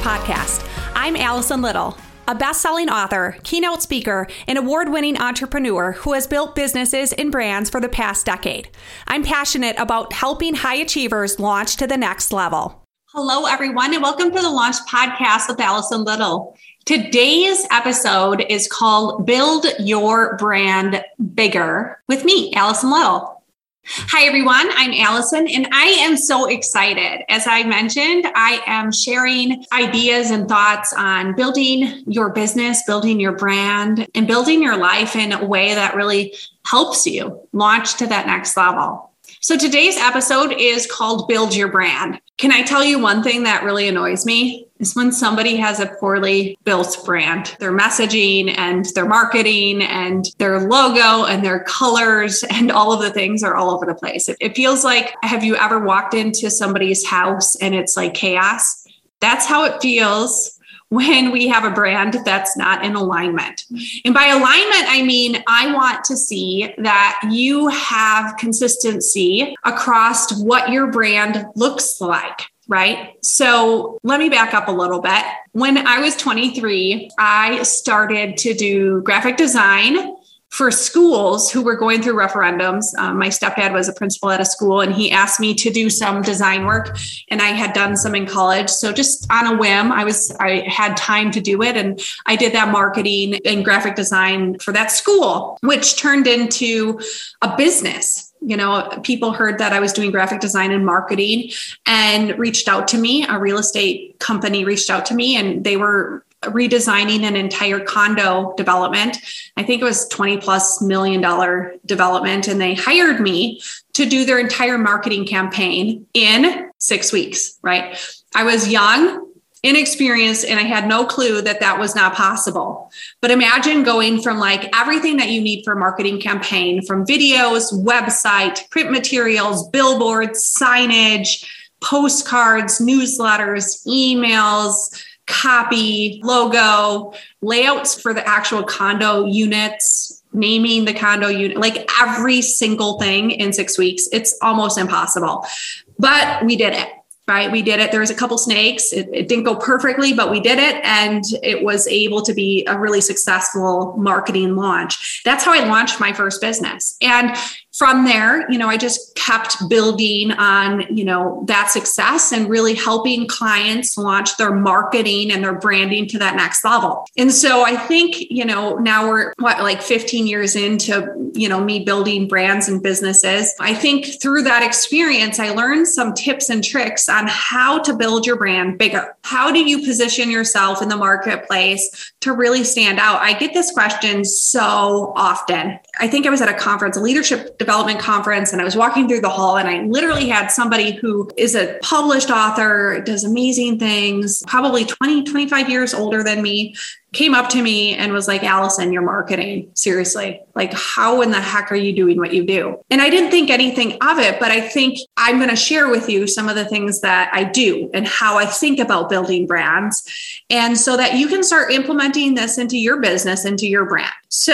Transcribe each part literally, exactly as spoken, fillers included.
podcast. I'm Allison Little, a best-selling author, keynote speaker, and award-winning entrepreneur who has built businesses and brands for the past decade. I'm passionate about helping high achievers launch to the next level. Hello, everyone, and welcome to the Launch Podcast with Allison Little. Today's episode is called Build Your Brand Bigger with me, Allison Little. Hi, everyone. I'm Allison, and I am so excited. As I mentioned, I am sharing ideas and thoughts on building your business, building your brand, and building your life in a way that really helps you launch to that next level. So today's episode is called Build Your Brand. Can I tell you one thing that really annoys me? Is when somebody has a poorly built brand, their messaging and their marketing and their logo and their colors and all of the things are all over the place. It, it feels like, have you ever walked into somebody's house and it's like chaos? That's how it feels when we have a brand that's not in alignment. And by alignment, I mean, I want to see that you have consistency across what your brand looks like, right? So let me back up a little bit. When I was twenty-three, I started to do graphic design for schools who were going through referendums. Um, my stepdad was a principal at a school, and he asked me to do some design work, and I had done some in college. So just on a whim, I was I had time to do it, and I did that marketing and graphic design for that school, which turned into a business. You know, people heard that I was doing graphic design and marketing and reached out to me. A real estate company reached out to me, and they were redesigning an entire condo development. I think it was twenty plus million dollar development. And they hired me to do their entire marketing campaign in six weeks, right? I was young, inexperienced, and I had no clue that that was not possible. But imagine going from like everything that you need for a marketing campaign, from videos, website, print materials, billboards, signage, postcards, newsletters, emails, copy, logo, layouts for the actual condo units, naming the condo unit, like every single thing in six weeks. It's almost impossible, but we did it. Right? We did it. There was a couple snakes. It, it didn't go perfectly, but we did it. And it was able to be a really successful marketing launch. That's how I launched my first business. And from there, you know, I just kept building on, you know, that success and really helping clients launch their marketing and their branding to that next level. And so I think, you know, now we're what, like fifteen years into, you know, me building brands and businesses. I think through that experience, I learned some tips and tricks on how to build your brand bigger. How do you position yourself in the marketplace to really stand out? I get this question so often. I think I was at a conference, a leadership development conference, and I was walking through the hall, and I literally had somebody who is a published author, does amazing things, probably twenty, twenty-five years older than me, came up to me and was like, Allison, you're marketing. Seriously. Like, how in the heck are you doing what you do? And I didn't think anything of it, but I think I'm going to share with you some of the things that I do and how I think about building brands. And so that you can start implementing this into your business, into your brand.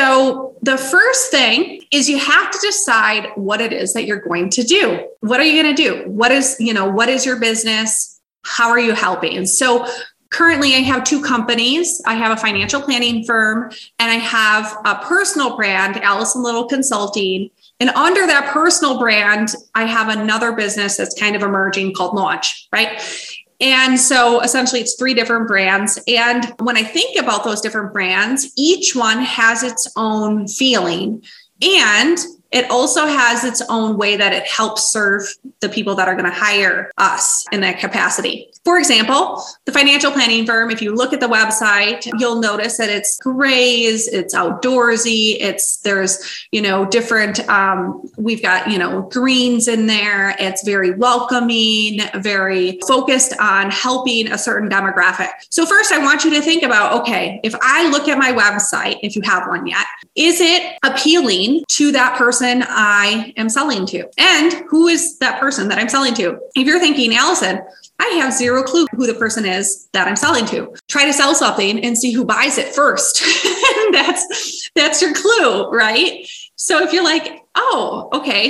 So the first thing is you have to decide what it is that you're going to do. What are you going to do? What is, you know, what is your business? How are you helping? And so currently, I have two companies. I have a financial planning firm, and I have a personal brand, Allison Little Consulting. And under that personal brand, I have another business that's kind of emerging called Launch, right? And so essentially it's three different brands. And when I think about those different brands, each one has its own feeling, and it also has its own way that it helps serve the people that are going to hire us in that capacity. For example, the financial planning firm, if you look at the website, you'll notice that it's grays, it's outdoorsy, it's, there's, you know, different, um, we've got, you know, greens in there. It's very welcoming, very focused on helping a certain demographic. So first I want you to think about, okay, if I look at my website, if you have one yet, is it appealing to that person I am selling to? And who is that person that I'm selling to? If you're thinking, Allison, I have zero clue who the person is that I'm selling to. Try to sell something and see who buys it first. that's, that's your clue, right? So if you're like, oh, okay,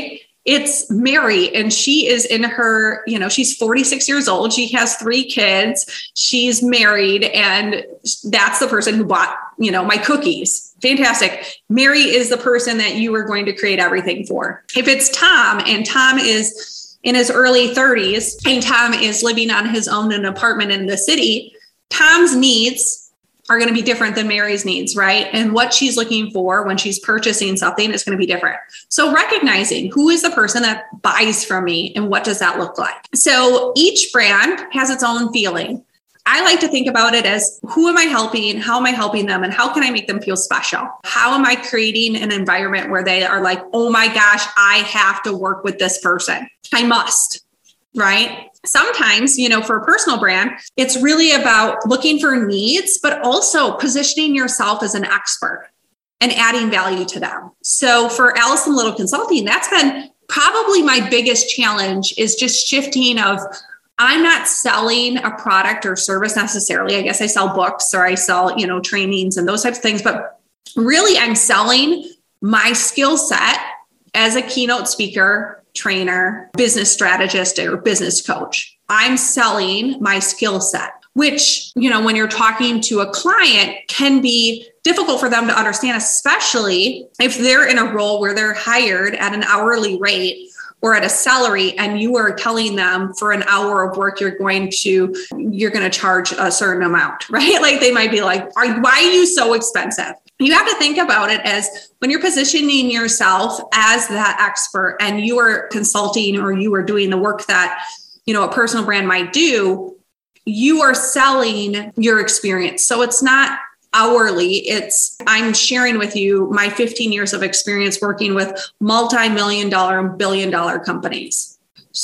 It's Mary, and she is in her, you know, she's forty-six years old. She has three kids. She's married, and that's the person who bought, you know, my cookies. Fantastic. Mary is the person that you are going to create everything for. If it's Tom, and Tom is in his early thirties, and Tom is living on his own in an apartment in the city, Tom's needs are going to be different than Mary's needs, right? And what she's looking for when she's purchasing something is going to be different. So recognizing who is the person that buys from me and what does that look like? So each brand has its own feeling. I like to think about it as, who am I helping? How am I helping them? And how can I make them feel special? How am I creating an environment where they are like, oh my gosh, I have to work with this person. I must, right? Sometimes, you know, for a personal brand, it's really about looking for needs, but also positioning yourself as an expert and adding value to them. So for Allison Little Consulting, that's been probably my biggest challenge, is just shifting of, I'm not selling a product or service necessarily. I guess I sell books, or I sell, you know, trainings and those types of things, but really I'm selling my skill set as a keynote speaker, trainer, business strategist, or business coach. I'm selling my skill set, which, you know, when you're talking to a client, can be difficult for them to understand, especially if they're in a role where they're hired at an hourly rate or at a salary, and you are telling them for an hour of work, you're going to, you're going to charge a certain amount, right? Like they might be like, are, why are you so expensive? You have to think about it as, when you're positioning yourself as that expert and you are consulting, or you are doing the work that, you know, a personal brand might do, you are selling your experience. So it's not hourly. It's, I'm sharing with you my fifteen years of experience working with multi-million dollar and billion dollar companies.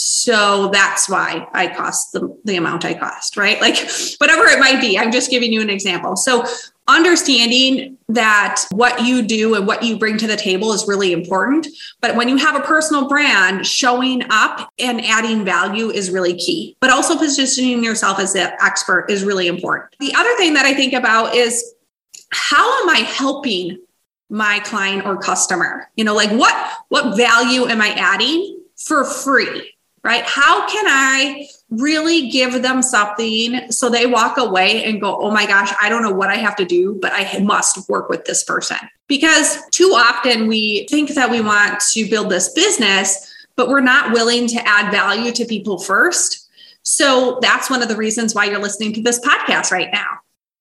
So that's why I cost the, the amount I cost, right? Like whatever it might be, I'm just giving you an example. So understanding that what you do and what you bring to the table is really important. But when you have a personal brand, showing up and adding value is really key. But also positioning yourself as an expert is really important. The other thing that I think about is, how am I helping my client or customer? You know, like what, what value am I adding for free? Right? How can I really give them something so they walk away and go, oh my gosh, I don't know what I have to do, but I must work with this person? Because too often we think that we want to build this business, but we're not willing to add value to people first. So that's one of the reasons why you're listening to this podcast right now.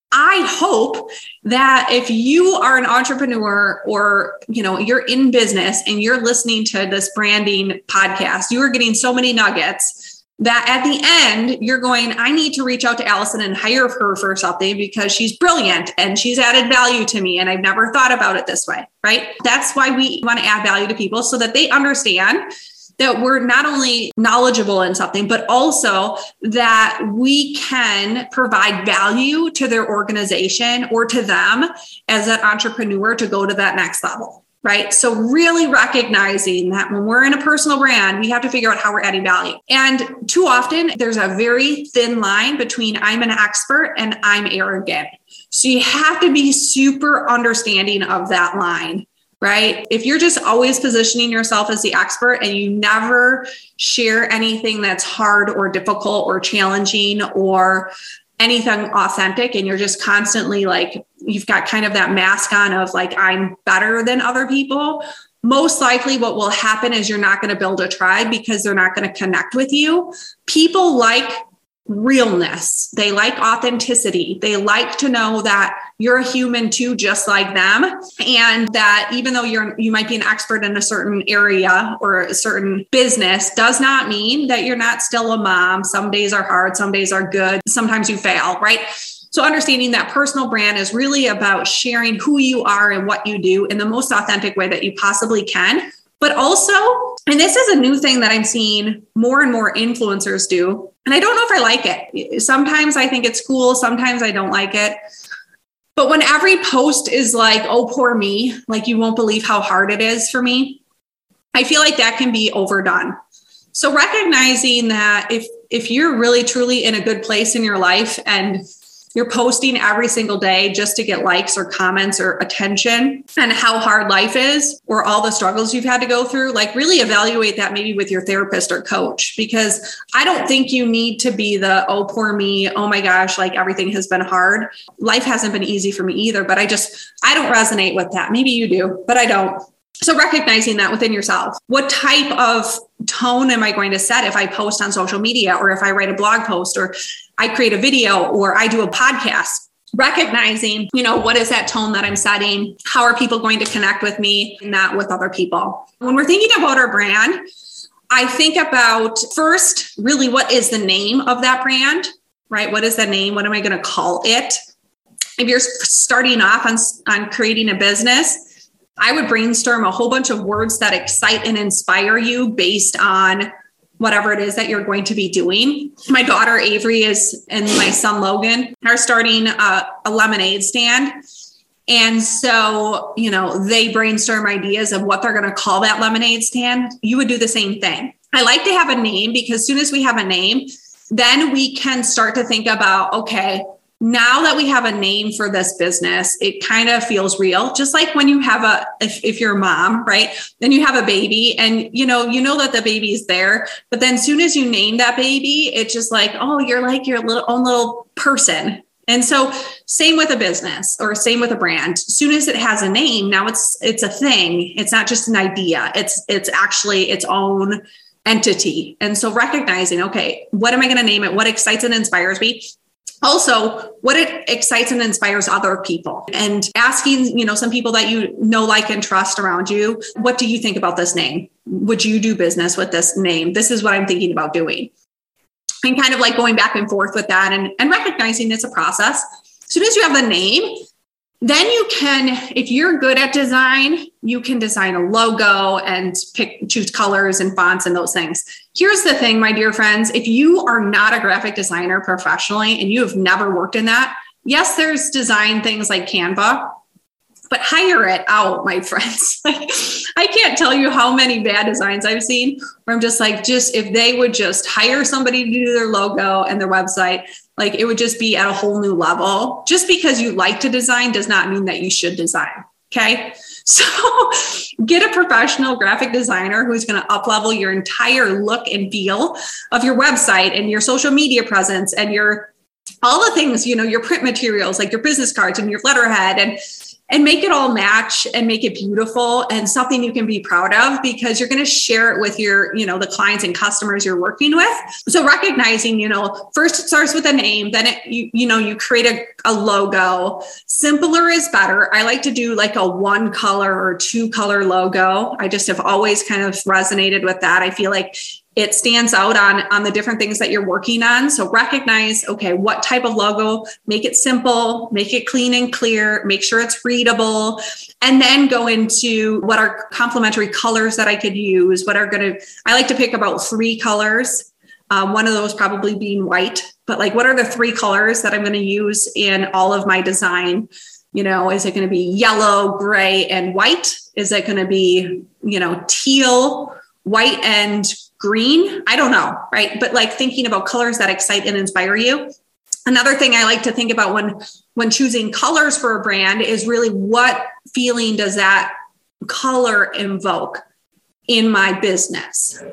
I hope that if you are an entrepreneur, or, you know, you're in business and you're listening to this branding podcast, you are getting so many nuggets that at the end, you're going, I need to reach out to Allison and hire her for something because she's brilliant and she's added value to me. And I've never thought about it this way, right? That's why we want to add value to people, so that they understand that we're not only knowledgeable in something, but also that we can provide value to their organization or to them as an entrepreneur to go to that next level, right? So really recognizing that when we're in a personal brand, we have to figure out how we're adding value. And too often there's a very thin line between I'm an expert and I'm arrogant. So you have to be super understanding of that line. Right? If you're just always positioning yourself as the expert and you never share anything that's hard or difficult or challenging or anything authentic, and you're just constantly like, you've got kind of that mask on of like, I'm better than other people, most likely what will happen is you're not going to build a tribe, because they're not going to connect with you. People like realness. They like authenticity. They like to know that you're a human too, just like them. And that even though you're, you might be an expert in a certain area or a certain business, does not mean that you're not still a mom. Some days are hard. Some days are good. Sometimes you fail, right? So understanding that personal brand is really about sharing who you are and what you do in the most authentic way that you possibly can. But also, and this is a new thing that I'm seeing more and more influencers do, and I don't know if I like it. Sometimes I think it's cool. Sometimes I don't like it. But when every post is like, oh, poor me, like you won't believe how hard it is for me, I feel like that can be overdone. So recognizing that if if you're really truly in a good place in your life and you're posting every single day just to get likes or comments or attention, and how hard life is, or all the struggles you've had to go through, like really evaluate that maybe with your therapist or coach, because I don't think you need to be the, oh, poor me. Oh my gosh, like everything has been hard. Life hasn't been easy for me either, but I just, I don't resonate with that. Maybe you do, but I don't. So recognizing that within yourself, what type of tone am I going to set if I post on social media, or if I write a blog post, or I create a video, or I do a podcast? Recognizing, you know, what is that tone that I'm setting? How are people going to connect with me and not with other people? When we're thinking about our brand, I think about first, really, what is the name of that brand, right? What is the name? What am I going to call it? If you're starting off on, on creating a business, I would brainstorm a whole bunch of words that excite and inspire you based on whatever it is that you're going to be doing. My daughter Avery is and my son Logan are starting a, a lemonade stand. And so, you know, they brainstorm ideas of what they're going to call that lemonade stand. You would do the same thing. I like to have a name, because as soon as we have a name, then we can start to think about, okay, now that we have a name for this business, it kind of feels real. Just like when you have a, if, if you're a mom, right, then you have a baby and, you know, you know that the baby is there, but then as soon as you name that baby, it's just like, oh, you're like your little own little person. And so same with a business, or same with a brand. As soon as it has a name, now it's, it's a thing. It's not just an idea. It's, it's actually its own entity. And so recognizing, okay, what am I going to name it? What excites and inspires me? Also, what it excites and inspires other people, and asking, you know, some people that you know, like, and trust around you, what do you think about this name? Would you do business with this name? This is what I'm thinking about doing. And kind of like going back and forth with that, and, and recognizing it's a process. As soon as you have the name, then you can, if you're good at design, you can design a logo and pick, choose colors and fonts and those things. Here's the thing, my dear friends, if you are not a graphic designer professionally and you have never worked in that, yes, there's design things like Canva, but hire it out, my friends. I can't tell you how many bad designs I've seen where I'm just like, just if they would just hire somebody to do their logo and their website, like it would just be at a whole new level. Just because you like to design does not mean that you should design. Okay. So get a professional graphic designer who's going to up-level your entire look and feel of your website and your social media presence and your, all the things, you know, your print materials, like your business cards and your letterhead, and and make it all match and make it beautiful and something you can be proud of, because you're going to share it with your, you know, the clients and customers you're working with. So recognizing, you know, first it starts with a name, then it, you, you know, you create a, a logo. Simpler is better. I like to do like a one color or two color logo. I just have always kind of resonated with that. I feel like it stands out on, on the different things that you're working on. So recognize, okay, what type of logo, make it simple, make it clean and clear, make sure it's readable, and then go into what are complementary colors that I could use, what are going to, I like to pick about three colors. Um, one of those probably being white, but like, what are the three colors that I'm going to use in all of my design? You know, is it going to be yellow, gray, and white? Is it going to be, you know, teal, white, and green? I don't know, right? But like thinking about colors that excite and inspire you. Another thing I like to think about when, when choosing colors for a brand is really what feeling does that color invoke in my business?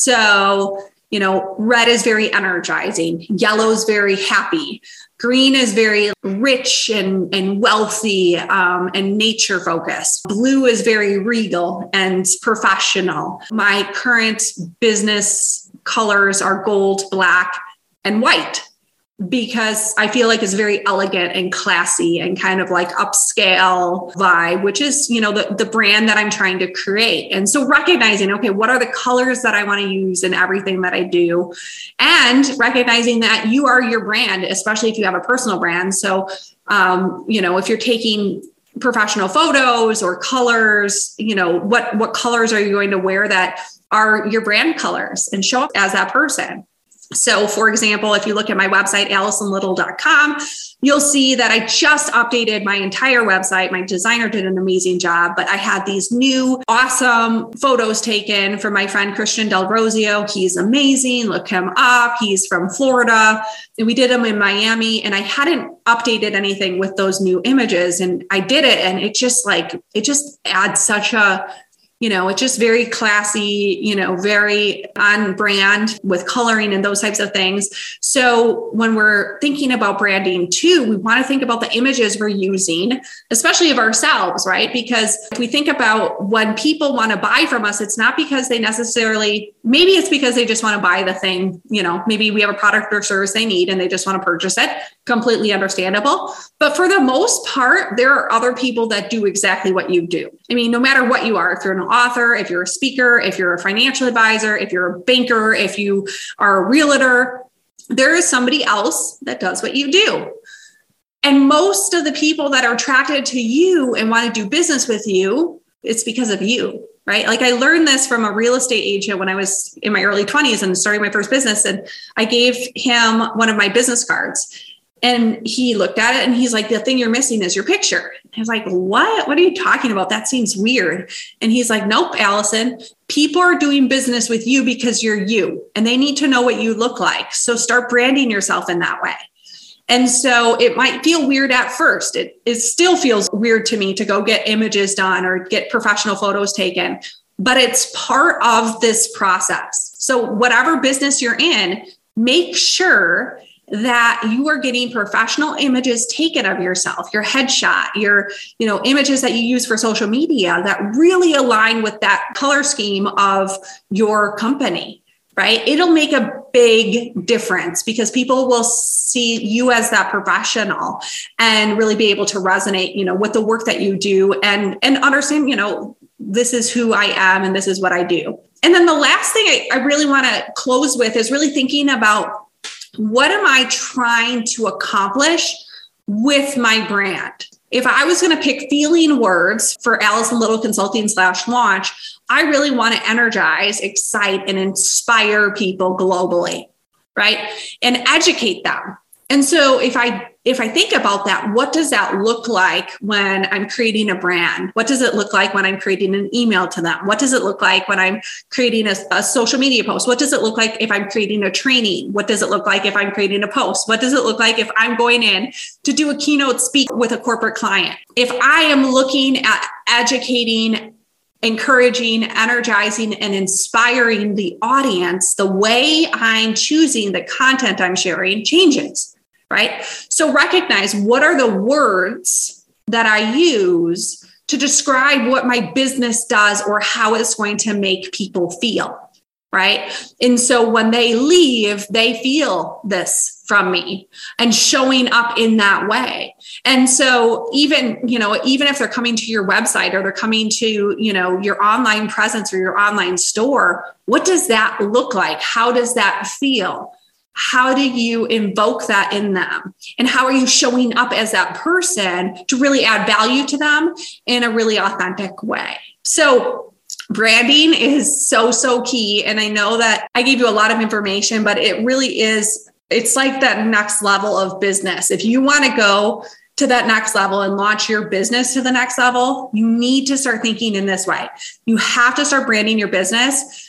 So, you know, red is very energizing. Yellow is very happy. Green is very rich and, and wealthy um, and nature focused. Blue is very regal and professional. My current business colors are gold, black, and white, because I feel like it's very elegant and classy and kind of like upscale vibe, which is, you know, the, the brand that I'm trying to create. And so recognizing, okay, what are the colors that I want to use in everything that I do? And recognizing that you are your brand, especially if you have a personal brand. So, um, you know, if you're taking professional photos or colors, you know, what, what colors are you going to wear that are your brand colors and show up as that person? So for example, if you look at my website, allison little dot com, you'll see that I just updated my entire website. My designer did an amazing job, but I had these new awesome photos taken from my friend Christian Del Rosio. He's amazing. Look him up. He's from Florida. And we did them in Miami, and I hadn't updated anything with those new images. And I did it, and it just like, it just adds such a, you know, it's just very classy, you know, very on brand with coloring and those types of things. So when we're thinking about branding too, we want to think about the images we're using, especially of ourselves, right? Because if we think about when people want to buy from us, it's not because they necessarily, maybe it's because they just want to buy the thing, you know, maybe we have a product or service they need and they just want to purchase it. Completely understandable. But for the most part, there are other people that do exactly what you do. I mean, no matter what you are, if you're an author, if you're a speaker, if you're a financial advisor, if you're a banker, if you are a realtor, there is somebody else that does what you do. And most of the people that are attracted to you and want to do business with you, it's because of you, right? Like I learned this from a real estate agent when I was in my early twenties and starting my first business. And I gave him one of my business cards. And he looked at it and he's like, the thing you're missing is your picture. I was like, what? What are you talking about? That seems weird. And he's like, nope, Allison, people are doing business with you because you're you and they need to know what you look like. So start branding yourself in that way. And so it might feel weird at first. It, it still feels weird to me to go get images done or get professional photos taken, but it's part of this process. So whatever business you're in, make sure that you are getting professional images taken of yourself, your headshot, your, you know, images that you use for social media that really align with that color scheme of your company, right? It'll make a big difference because people will see you as that professional and really be able to resonate, you know, with the work that you do and, and understand, you know, this is who I am and this is what I do. And then the last thing I, I really want to close with is really thinking about what am I trying to accomplish with my brand? If I was going to pick feeling words for Allison Little Consulting slash launch, I really want to energize, excite, and inspire people globally, right? And educate them. And so if I if I think about that, what does that look like when I'm creating a brand? What does it look like when I'm creating an email to them? What does it look like when I'm creating a, a social media post? What does it look like if I'm creating a training? What does it look like if I'm creating a post? What does it look like if I'm going in to do a keynote speak with a corporate client? If I am looking at educating, encouraging, energizing, and inspiring the audience, the way I'm choosing the content I'm sharing changes, right? So recognize what are the words that I use to describe what my business does or how it's going to make people feel, right? And so when they leave, they feel this from me and showing up in that way. And so even, you know, even if they're coming to your website or they're coming to, you know, your online presence or your online store, what does that look like? How does that feel? How do you invoke that in them? And how are you showing up as that person to really add value to them in a really authentic way? So branding is so, so key. And I know that I gave you a lot of information, but it really is, it's like that next level of business. If you want to go to that next level and launch your business to the next level, you need to start thinking in this way. You have to start branding your business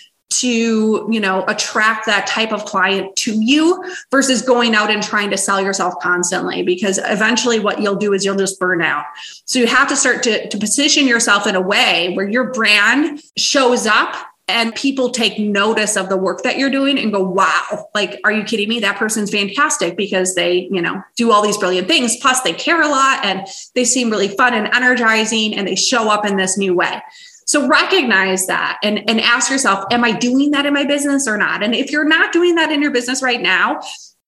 to, you know, attract that type of client to you versus going out and trying to sell yourself constantly, because eventually what you'll do is you'll just burn out. So you have to start to, to position yourself in a way where your brand shows up and people take notice of the work that you're doing and go, wow, like, are you kidding me? That person's fantastic because they, you know, do all these brilliant things. Plus they care a lot and they seem really fun and energizing and they show up in this new way. So recognize that and, and ask yourself, am I doing that in my business or not? And if you're not doing that in your business right now,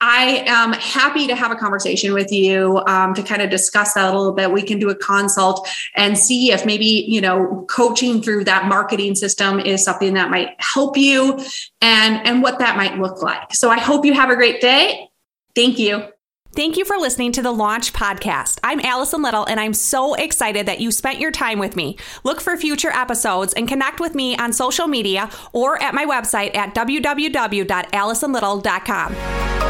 I am happy to have a conversation with you um, to kind of discuss that a little bit. We can do a consult and see if maybe, you know, coaching through that marketing system is something that might help you and, and what that might look like. So I hope you have a great day. Thank you. Thank you for listening to the Launch Podcast. I'm Allison Little, and I'm so excited that you spent your time with me. Look for future episodes and connect with me on social media or at my website at w w w dot allison little dot com.